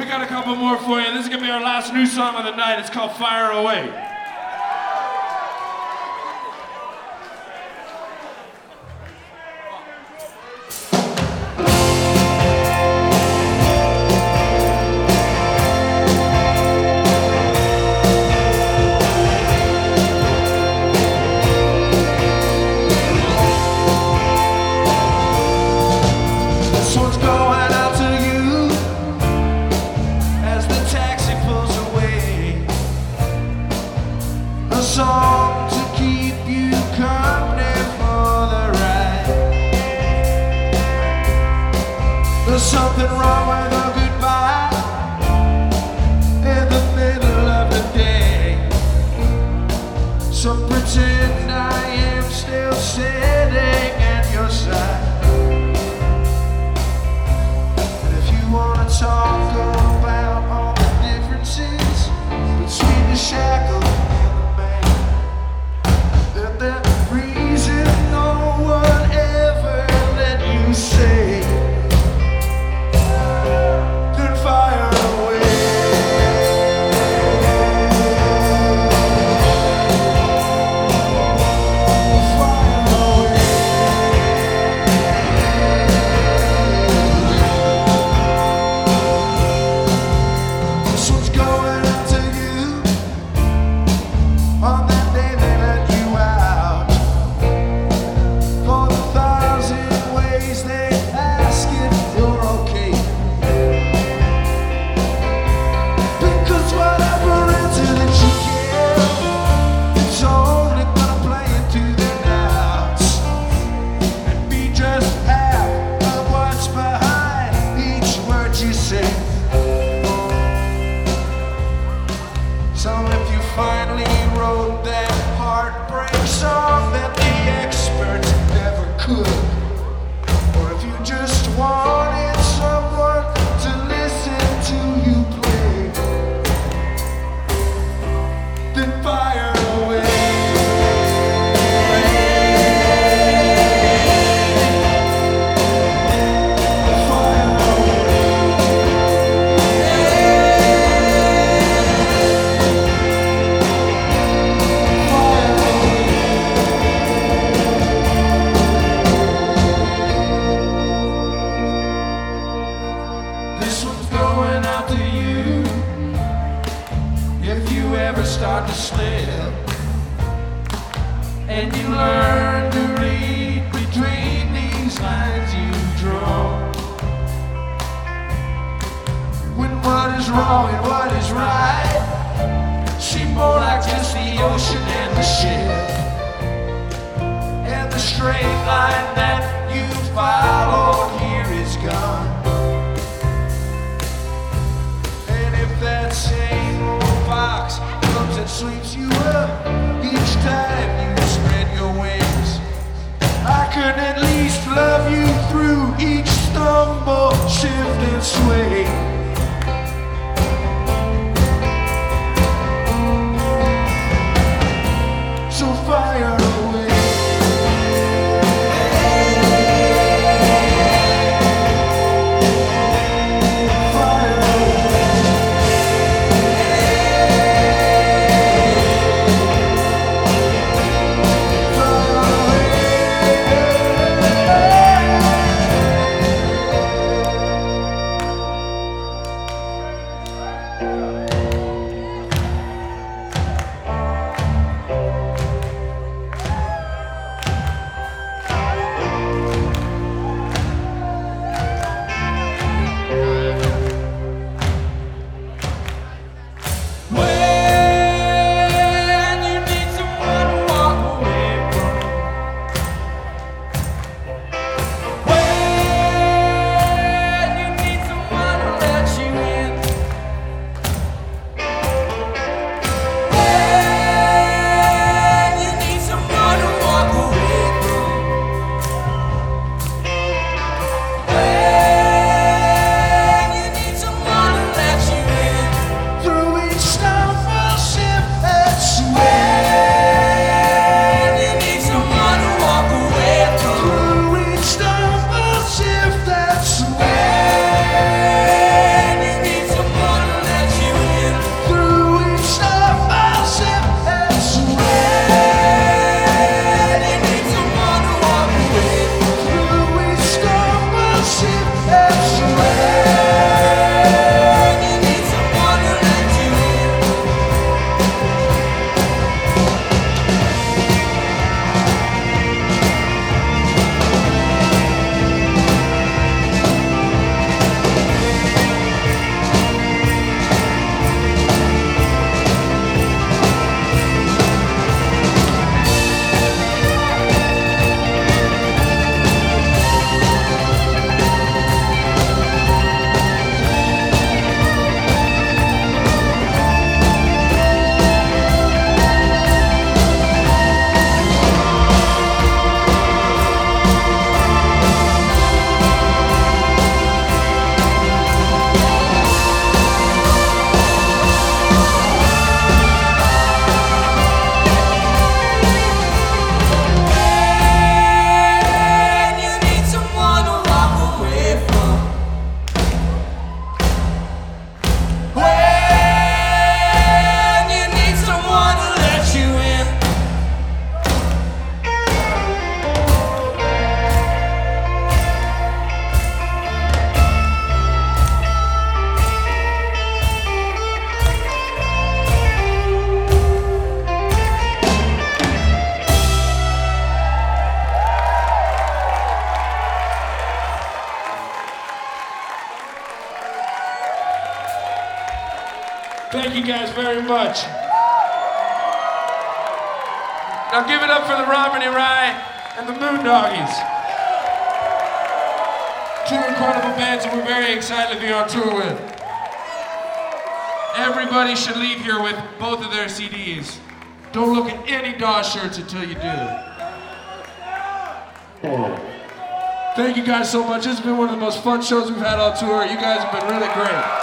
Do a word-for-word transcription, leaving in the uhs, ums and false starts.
We got a couple more for you. This is gonna be our last new song of the night. It's called Fire Away. Song to keep you company for the ride. There's something wrong with a goodbye in the middle of the day. So pretend I am still sitting at your side. And if you want to talk about all the differences between the shackles, the reason no one ever let you say, then fire away. Fire away. This one's going out to you on that day they let you out. For the thousand ways they ask if you're okay. Because whatever answer that you give, it's only gonna play into their doubts and be just half of what's behind each word you say. So if you finally wrote that heartbreak song that the experts never could, or if you just wanted someone to listen to you play, then fire away. Fire away. Fire away. This one's going out to you. If you ever start to slip and you learn to read between these lines you draw, when what is wrong and what is right seem more like just the ocean and the ship, and the straight line that you followed here is gone. And if that same old fox comes and sweeps you up each time you spread your wings, I could at least love you through each stumble, shift and sway. So fire away. Fire away. Fire away. When you need someone to walk away from, when you need someone to let you in, Thank you guys very much. Now give it up for the Romany Rye and the Moondoggies. Two incredible bands that we're very excited to be on tour with. Everybody should leave here with both of their C Ds. Don't look at any Dawes shirts until you do. Thank you guys so much. This has been one of the most fun shows we've had on tour. You guys have been really great.